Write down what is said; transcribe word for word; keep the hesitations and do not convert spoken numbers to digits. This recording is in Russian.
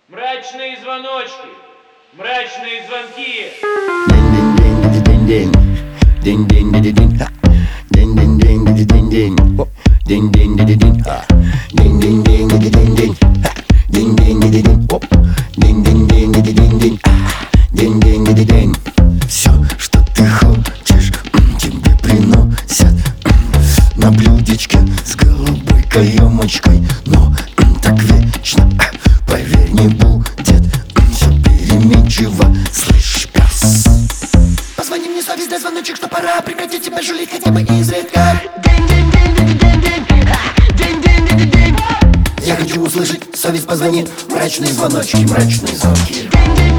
Мрачные звоночки, мрачные звонки. День-день-день-день-день, день-день-день-день, день-день-день-день-день, день-день-день-день, день-день-день-день-день, день-день-день-день, день-день-день-день-день, день-день-день-день. Все, что ты хочешь, тебе приносят на блюдечке с голубой каемочкой. Но так вечно, поверь, не будет. Все переменчиво, слышь, пес. Позвони мне, совесть, дай звоночек, что пора прекратить тебя жулить хотя бы изредка. Я хочу услышать, совесть, позвони. Мрачные звоночки, мрачные звонки.